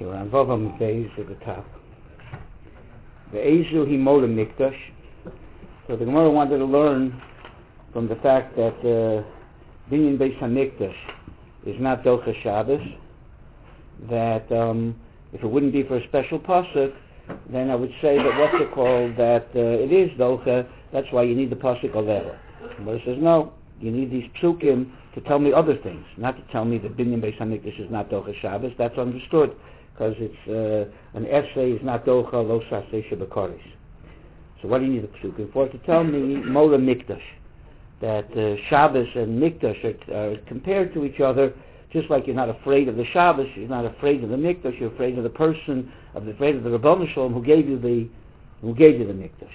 Okay, we're on Vavam Beis at the top. The Ezu Himola Mikdash. So the Gemara wanted to learn from the fact that Binyan Beis HaMikdash is not Docha Shabbos, that if it wouldn't be for a special pasuk, then I would say that that it is Docha, that's why you need the pasuk Oleva. But it says no, you need these psukim to tell me other things, not to tell me that Binyan Beis HaMikdash is not Docha Shabbos. That's understood, because it's an essay is not Docha Lo Saseh Shebekaris. So what do you need the psukim for? To tell me Mola Mikdash, that Shabbos and Mikdash are compared to each other, just like you're not afraid of the Shabbos, you're not afraid of the Mikdash, you're afraid of the person, afraid of the Rabbanu Shalom who gave you the Mikdash.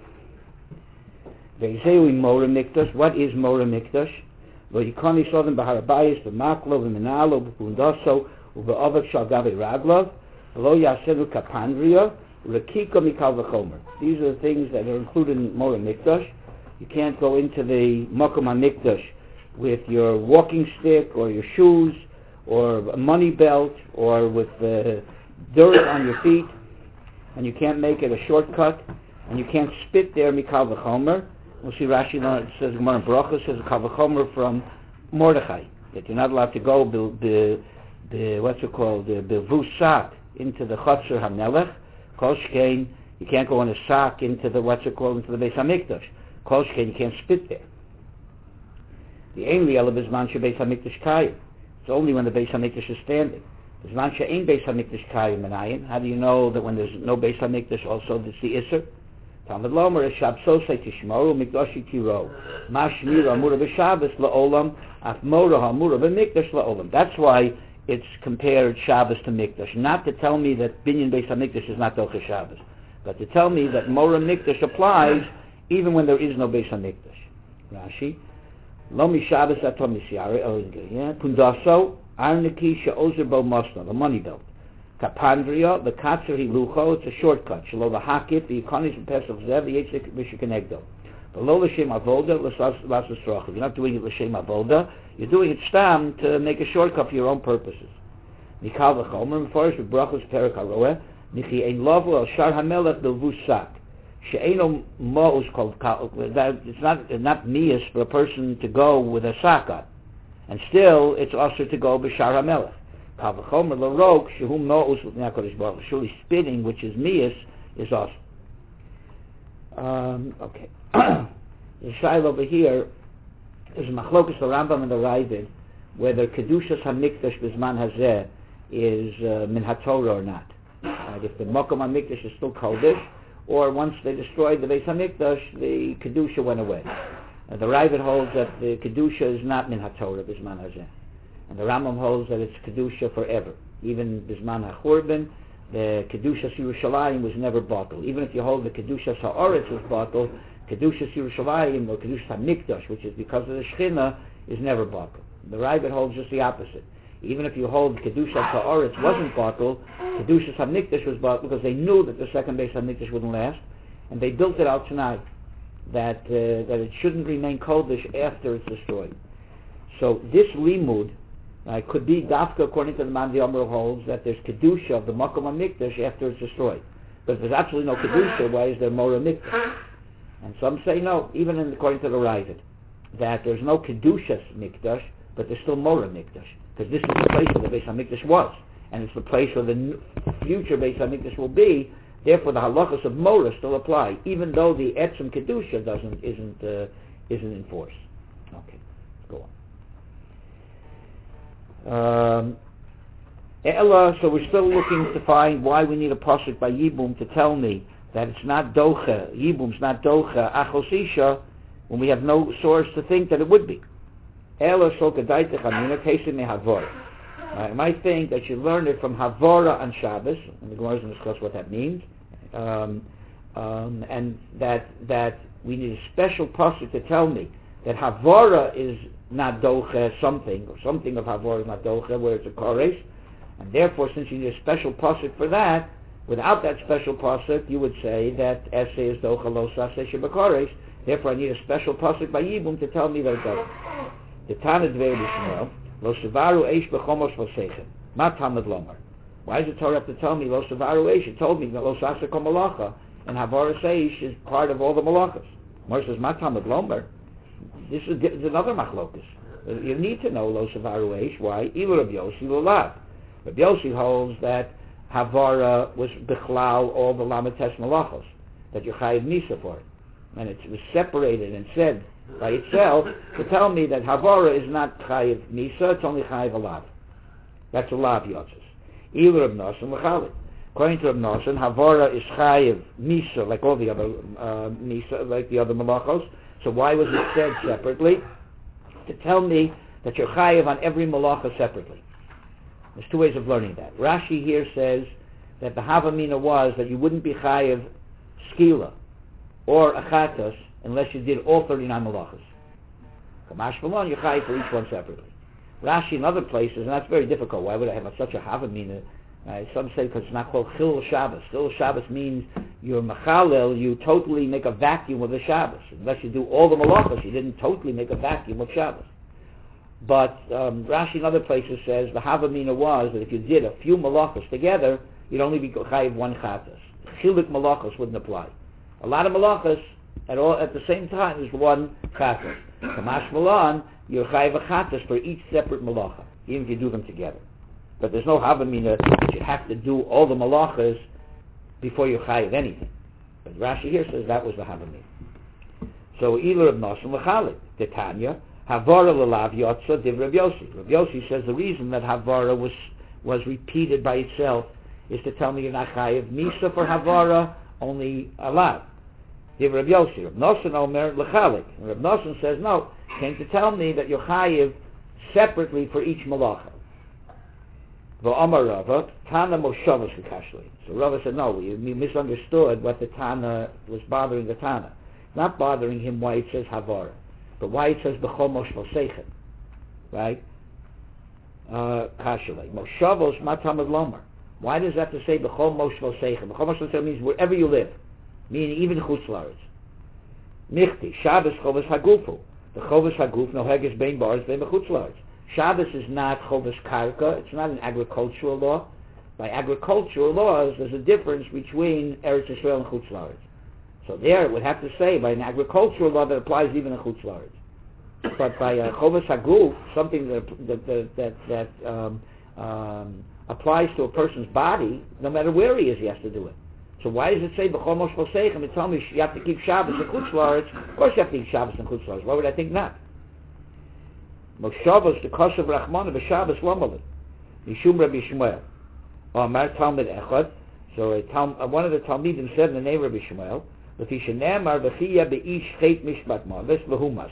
Ve'izeu Mora Mikdash. What is Mora Mikdash? Lo yikoni sodem b'harabayis b'maklo v'menalo b'pundaso u'ba'avak shal gavi raglav lo yasenu kapandria u'rakiko mikal v'chomer. These are the things that are included in Mora Mikdash. You can't go into the Makom HaMikdash with your walking stick or your shoes or a money belt or with dirt on your feet, and you can't make it a shortcut, and you can't spit there mikal v'chomer. We'll see Rashi, it says Gemara Baruch says kal v'chomer from Mordechai, that you're not allowed to go the vusak into the Chatzar HaMelech. Kol shkein, you can't go in a sack into the into the Beis HaMikdash. Kol shkein, you can't spit there. The Ein Li'ela B'zman she'Beis HaMikdash Kayim. It's only when the Beis HaMikdash is standing. B'zman she'ein Beis HaMikdash Kayim Menayin. How do you know that when there's no Beis HaMikdash also there's the Isser? Talmud Lomer Shabsosei Tishmoru Mikdashi Tiro Mashmira Amura B'Shabbos La'olam Af Mora Hamura B'Mikdash La'olam. That's why it's compared Shabbos to Mikdash. Not to tell me that Binyan Beis HaMikdash is not Docha Shabbos, but to tell me that Mora Mikdash applies even when there is no Beis HaMikdash. Rashi Lo Mishabbos Atom Misyari Pundaso Arniki She'ozer Bo Mosna, the money belt. Kapandria, the Katzer Hilucho, it's a shortcut. Shelo V'Hakit, the Yikonis and Pesach Zev, the Yitzchak Mishikanegdo. Below L'Shem Avoda, L'Sas Rochav. You're not doing it L'Shem Avoda, you're doing it Stam to make a shortcut for your own purposes. Mikal V'Chomer, Meforish B'Brachos Perek HaRoeh, Michi Ein Lovo El Shar HaMelech B'Vusak. She'eno Mo'us called, it's not mias for a person to go with a sack on. And still, it's also to go B'Shar HaMelech. Kavachomer l'rok shehum no'us l'nei Baruch. Surely spitting, which is mias, is awesome. Okay. The shail over here is machlokas the Rambam and the Ravid whether kedushas hamikdash b'zman hazeh is min haTorah or not. If the Makom HaMikdash is still kodesh, or once they destroyed the Beis HaMikdash, the kedusha went away. The Ravid holds that the kedusha is not min haTorah b'zman hazeh. And the Rambam holds that it's Kedusha forever. Even Bisman HaChurban, the Kedushas Yerushalayim was never bottled. Even if you hold the Kedushas HaOretz was bottled, Kedushas Yerushalayim or Kedushas HaMikdash, which is because of the Shechina, is never bottled. The Ravid holds just the opposite. Even if you hold Kedushas HaOretz wasn't bottled, Kedushas HaMikdash was bottled because they knew that the second Beis HaMikdash wouldn't last, and they built it out tonight that it shouldn't remain Kodesh after it's destroyed. So this limud could be dafka according to the Man Amr holds that there's kedusha of the Makom HaMikdash after it's destroyed. But if there's absolutely no kedusha, why is there Mora Mikdash? And some say no, even according to the Ravid, that there's no kedushas Mikdash, but there's still Mora Mikdash, because this is the place where the Beis HaMikdash was, and it's the place where the future Beis HaMikdash will be. Therefore, the halachas of Mora still apply, even though the etzem kedusha isn't enforced. Okay, let's go on. So we're still looking to find why we need a pasuk by Yibum to tell me that it's not docha, Yibum's not docha, achos isha, when we have no source to think that it would be. Ela so kedaitech amina kesim mehavora. I might think that you learn it from Havora on Shabbos, and the Gemara is going to discuss what that means, and that we need a special pasuk to tell me that Havora is not docha something, or something of Havor is not docha, where it's a koresh, and therefore, since you need a special pasuk for that, without that special pasuk, you would say that essay is docha lo saseh shebekoresh. Therefore, I need a special pasuk by Yibum to tell me that it doesn't. The Tana Dvei B'Shmuel lo sevaru eish b'chomos v'seichem. Ma Talmud Lomer. Why does the Torah have to tell me lo savaru eish? It told me that lo sasa kol malacha, and havaras eish is part of all the malachas. Mar says matamad lomer. This is another machlokus. You need to know lo savaru eish. Why? Ilu Rabbi Yossi lulav. Rabbi Yossi holds that havara was bichlal all the lamates malachos, that you're chayiv misa for it, and it was separated and said by itself to tell me that havara is not chayiv misa, it's only chayiv alav. That's a lav yotzes. Ilu Rabbi Nosson l'chalik. According to Rabbi Nosson, havara is chayiv misa like all the other misa, like the other malachos. So why was it said separately? To tell me that you're chayiv on every malacha separately. There's two ways of learning that. Rashi here says that the havamina was that you wouldn't be chayiv skila or achatos unless you did all 39 malachas. Kamash Malon, you're chayiv for each one separately. Rashi in other places, and that's very difficult. Why would I have such a havamina? Some say because it's not called Chilul Shabbos. Chilul Shabbos means you're Machalel, you totally make a vacuum of the Shabbos. Unless you do all the malachos, you didn't totally make a vacuum of Shabbos. But Rashi in other places says the Havamina was that if you did a few malachos together, you'd only be chayiv one chatas. Chilik malachos wouldn't apply. A lot of malachos at the same time is one chatas. Kamash Malan, you're chayiv a chatas for each separate malacha, even if you do them together. But there's no havamina that you have to do all the malachas before you chayiv anything. But Rashi here says that was the havamina. So Ilu Rabbi Nosson l'chalik, the Tanya, havara l'lav yotza div Rabbi Yossi. Rabbi Yossi says the reason that havara was repeated by itself is to tell me you're not chayiv misa for havara, only alav. Div Rabbi Yossi. Rabbi Nosson omer l'chalik. And Rabbi Nosson says no, came to tell me that you're chayiv separately for each malacha. V'amar Rava, Tana Moshavos K'kashlei. So Rava said, no, you misunderstood what the Tana was bothering the Tana. Not bothering him why it says Havara, but why it says B'chol Moshvos Seichem. Right? Kashlei. Moshavos Matamad Lomar. Why does that have to say B'chol Moshvos Seichem? B'chol Moshvos Seichem means wherever you live, meaning even Chutz La'aretz. Michti, Shabbos Chovos Hagufu. The Chovos Haguf, no Heges Bein Bars, Bein B'chutz La'aretz. Shabbos is not Chovos Karka, it's not an agricultural law. By agricultural laws, there's a difference between Eretz Yisrael and Chutz La'aretz. So there it would have to say, by an agricultural law that applies even in Chutz La'aretz. But by Chovos Haguf, something that applies to a person's body, no matter where he is, he has to do it. So why does it say, B'chol Moshvos Seichem, and tell me you have to keep Shabbos in Chutz La'aretz? Of course you have to keep Shabbos in Chutz La'aretz. Why would I think not? Moshavos the Kosav Rachmana b'Shabbos Lomali Mishum Rabbi Shmuel Amar Talmud Echad. So one of the Talmidim said in the name of Rabbi Shmuel, L'fi shenemar v'chiya be'ish chet mishpat mavis v'humas.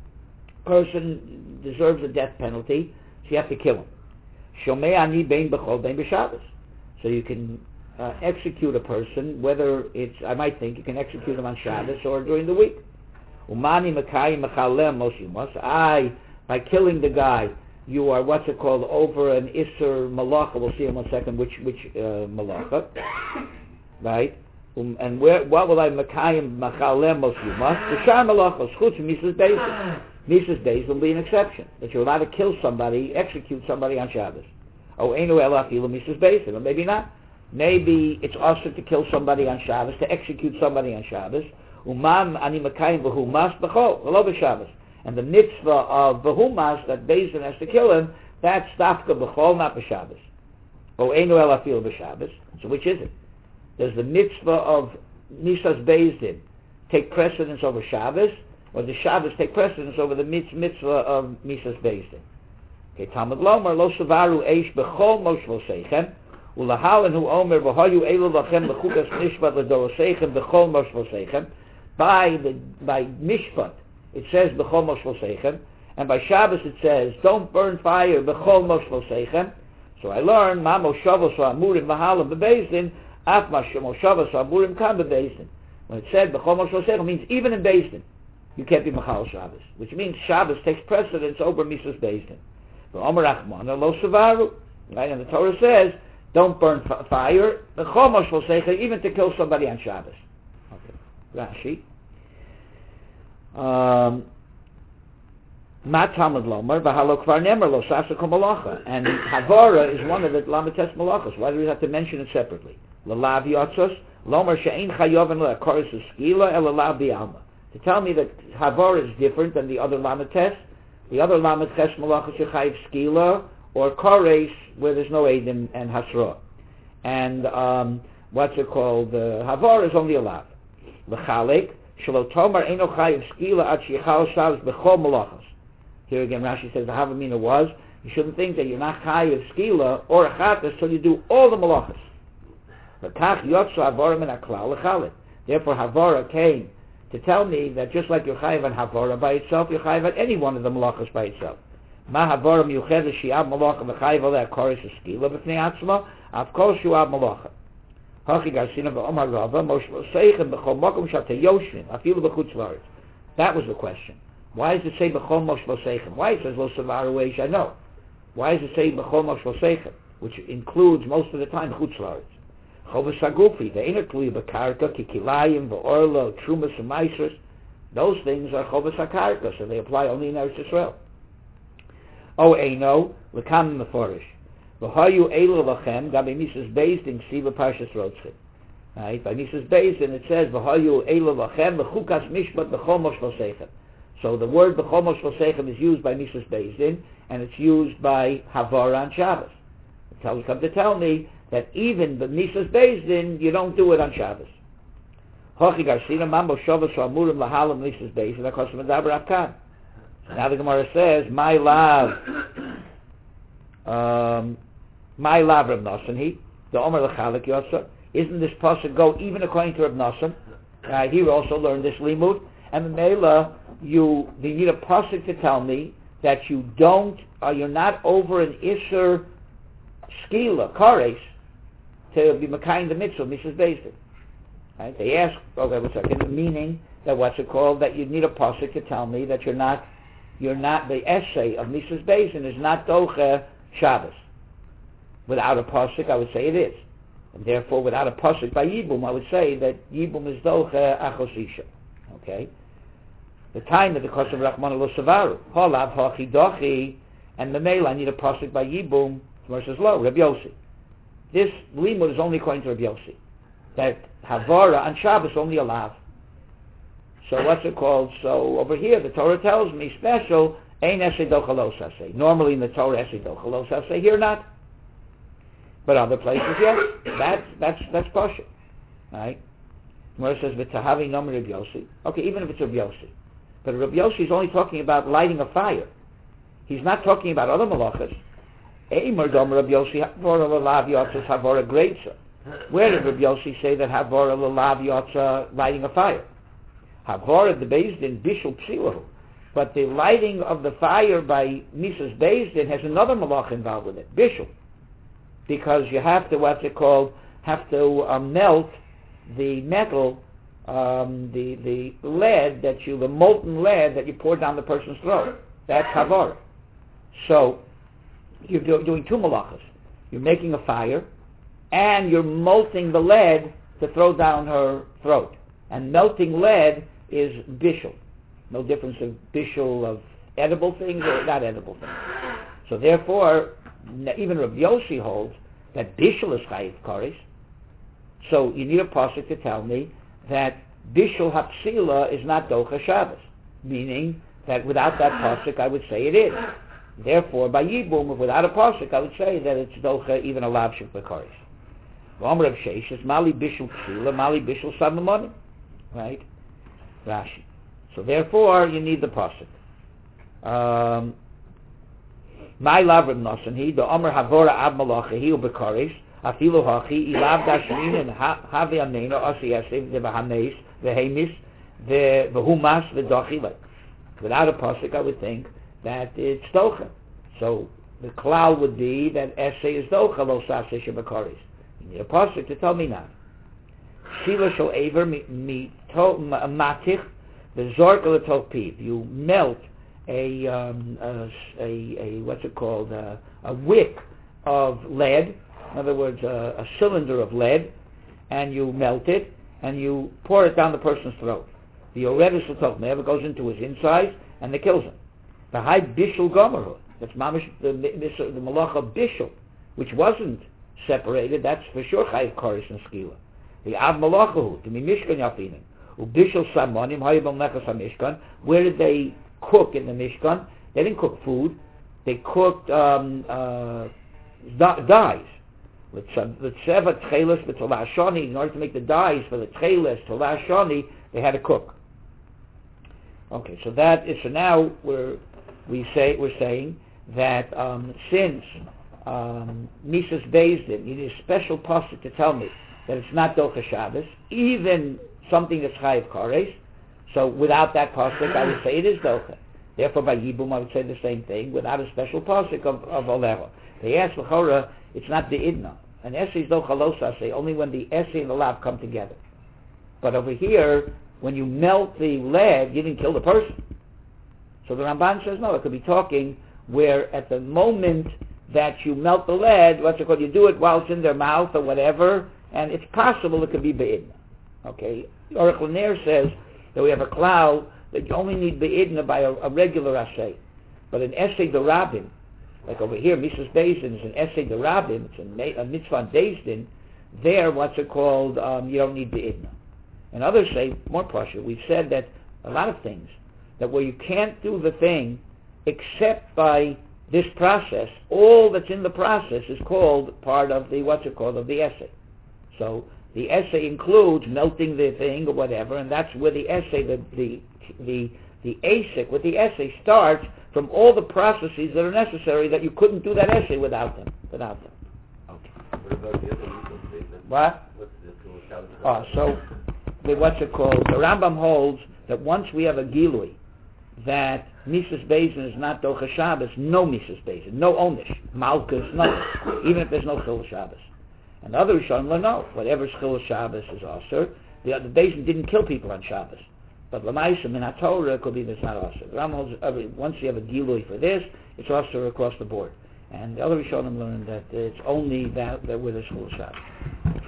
Person deserves a death penalty, so you have to kill him. Shomei ani bein b'chol bein b'Shabbos. So you can execute a person, whether it's, I might think, you can execute him on Shabbos or during the week. Umani Makayim Machalem Moshimas. By killing the guy, you are, what's it called, over an Isser Malacha. We'll see in 1 second which Malacha. Right? And what will I Makayim Machalem Moshimas? The Shar Malachos, Chutz Misas Beis. Misas Beis will be an exception. That you're allowed to kill somebody, execute somebody on Shabbos. Oh, Einu Ela Afilu Misas Beis. Or maybe not. Maybe it's also to kill somebody on Shabbos, to execute somebody on Shabbos. Umam ani makayim v'humas b'chol, v'lo b'Shabbos. And the mitzvah of v'humas, that Beis Din has to kill him, that's dafka b'chol, not b'Shabbos. O einu el afil b'Shabbos. So which is it? Does the mitzvah of Misas Beis Din take precedence over Shabbos, or does Shabbos take precedence over the mitzvah of Misas Beis Din? Okay, Talmud Lomar, lo savaru eish b'chol moshvol seichem, Ulahalan hu omer v'hayu elu lachem l'chukas mishpat l'doroseichem b'chol moshvol seichem. By mishpat, it says b'chol moshvol seichem, and by Shabbos it says, don't burn fire b'chol moshvol seichem. So I learned, ma moshavos ha'amurim v'halam b'Beis Din, af ma moshavos ha'amurim kam b'Beis Din. When it said b'chol moshvol seichem, it means even in Beis Din, you can't be machal Shabbos, which means Shabbos takes precedence over Misas Beis Din. V'omer Achmana lo savaru, right? And the Torah says, don't burn fire, b'chol moshvol seichem, even to kill somebody on Shabbos. Okay, Rashi. Ma Talmud Lomar, V'halo Kvar Nemer Lo Sasa Kol Malacha. And Havara is one of the Lamites Malachas. Why do we have to mention it separately? L'lav Yotzos, Lomar She'ein Chayovan Le'akoris Eskila, El L'lav Bi'alma. To tell me that Havara is different than the other Lamites. The other Lamites Malachas Yechayiv Skila, or Kores, where there's no Eidim and Hasra. And what's it called? Havara is only a lav. L'chalek, Shelo Tomar Eino Chayiv Skila Ad Sheichal Shabbos B'chol Malachas. Here again, Rashi says the Havamina was, you shouldn't think that you're not chayiv skila or a chatas till you do all the malachas. Therefore, Havara came to tell me that just like you're chayiv on Havara by itself, you're chayiv on any one of the malachas by itself. Ma Havara miyuched shi'ab malacha v'chayiv aleh koris skila b'fnei atzma av kol shu'ab malacha. Hachi garsina v'omar rava moshe seichem b'chol makom shatei yoshvin afilu b'chutz la'aretz. That was the question. Why does it say b'chol mosh lo seichem? Why it says lo savar weish? I know. Why does it say b'chol mosh lo seichem, which includes most of the time chutz la'aretz? Chovas hagufi, the inner kli b'karka, kikilayim, v'orla, trumas and maisros. Those things are chovas hakarka, so they apply only in Eretz Yisrael. O eino l'kam meforish. V'hayu eilu lachem gabi Misas Beis Din Ksiva Parshas Rotzchim. Right? By Misas Beis Din it says v'hayu eilu lachem l'chukas mishpat b'chol mosh lo seichem. So the word b'chol mosh lo seichem is used by Misas Beis Din, and it's used by Havara on Shabbos. It come to tell me that even the Misas Beis Din, you don't do it on Shabbos. Hochi garsina mambo shovas amurim lahalam Misas Beis Din akos medaber afkan. Now the Gemara says, my lav Reb Nosson, the Omer L'Chalek Yotza. Isn't this pasuk go even according to Reb Nosson? He also learned this limud. And the Mela, you need a pasuk to tell me that you don't, you're not over an Isser Skila, Kares, to be Makayim the Mitzvah, Misas Beis Din. Right? They ask, okay, what's that? Meaning that what's it called? That you need a pasuk to tell me that you're not, the essay of Misas Beis Din is not Doche Shabbos. Without a pasuk, I would say it is. And therefore, without a pasuk by Yibum, I would say that Yibum is Doche Achos Isha. Okay? The time of the Kosev Rachmana Lo Savaru. Holav Hachi Dochi, and the Mela, I need a pasuk by Yibum versus Lo, Reb Yossi. This limud is only according to Reb Yossi. That Havara on Shabbos only a lav. So what's it called? So over here, the Torah tells me special, Ein Esei Docha Lo Sasei. Normally in the Torah, Esei Docha Lo Sasei. Here not. But other places, yes. That's Pasha. Right? Where it says, V'tahavi Nomi Reb Yossi. Okay, even if it's Reb Yossi. But Reb Yossi is only talking about lighting a fire. He's not talking about other malachas. Eimer Dom Reb Yossi Havara L'Lav Yotza Havara Greitza. Where did Reb Yossi say that Havara L'Lav Yotza lighting a fire? Havara the Beis Din Bishul Psilahu. But the lighting of the fire by Misas Beis Din has another malach involved with it, Bishul. Because you have to, melt the metal, the lead the molten lead that you pour down the person's throat. That's Havara. So, you're doing two malachas. You're making a fire, and you're molting the lead to throw down her throat. And melting lead is bishul. No difference of bishul of edible things or not edible things. So therefore, even Reb Yossi holds that bishul is chayiv kares. So you need a pasuk to tell me that bishul hapsila is not docha Shabbos. Meaning that without that pasuk I would say it is. Therefore, by Yibum, without a pasuk, I would say that it's docha even a lav shel kares. V'omer Rav Sheish is mali bishul psila, mali bishul samamonim. Right? Rashi. So therefore, you need the pasuk. My lav Reb Nosson, the Omer Havora Ab Malacha, he ubekaris, afilu hachi, ilav dashmin, and have amnena, asi yasiv, the vahames, the hemis, the humas, the dochilet. Without a pasuk, I would think that it's docha. So the klal would be that essay is docha, lo saseh shebekaris. You need a pasuk to tell me now. Sila shel aver matich, the zorka l'tol piv. You melt a what's it called, a wick of lead, in other words, a cylinder of lead, and you melt it, and you pour it down the person's throat. The oredus l'tol never goes into his insides, and it kills him. The high bishul gomerhu. That's mamish the malacha bishul, which wasn't separated. That's for sure chayiv koris and skila. The av malachahu to be mishkan yafinim. Ubishul samonim hayibam nechas hamishkan. Where did they cook in the mishkan? They didn't cook food. They cooked dyes. With seva tchelis with tolah shani. In order to make the dyes for the tchelis tolah shani, they had to cook. Okay, so that is, so now we're saying that since Mises Bezdin, you need a special pasuk to tell me that it's not Docha Shabbos, even something that's Chayiv Kares. So without that pasuk, I would say it is Docha. Therefore, by Yibum, I would say the same thing without a special pasuk of Olecha. They ask L'chora, it's not the Idna. An essay is Docha Lo Saseh, only when the essay and the lav come together. But over here, when you melt the lead, you didn't kill the person. So the Ramban says, no, it could be talking where at the moment that you melt the lead, what's it called, you do it while it's in their mouth or whatever, and it's possible it could be be'idna. Okay? Aruch Lanier says that we have a klal that you only need be'idna by a regular assay. But an essay de Rabbim, like over here, Mrs. Bezdin is an essay de Rabbim, it's a mitzvah on Bezdin, there, what's it called, you don't need be'idna. And others say, more partial, we've said that a lot of things, that where you can't do the thing except by this process, all that's in the process is called part of the, of the essay. So the essay includes melting the thing or whatever, and that's where the essay, the ASIC with the essay starts from all the processes that are necessary that you couldn't do that essay without them. Okay. What about the other statement? What? What's the The Rambam holds that once we have a gilui that Mises Bezdin is not Docha Shabbos, no Mises Bezdin, no Onish, Malkus, nothing, even if there's no Chil Shabbos. And the other Rishonim know, whatever Chil Shabbos is Aser, the Bezdin didn't kill people on Shabbos. But Lamaisa, Min HaTorah, could be that's not Aser. The Rambam holds, once you have a gilui for this, it's Aser across the board. And the other Rishonim learned that it's only that where there's Chil Shabbos.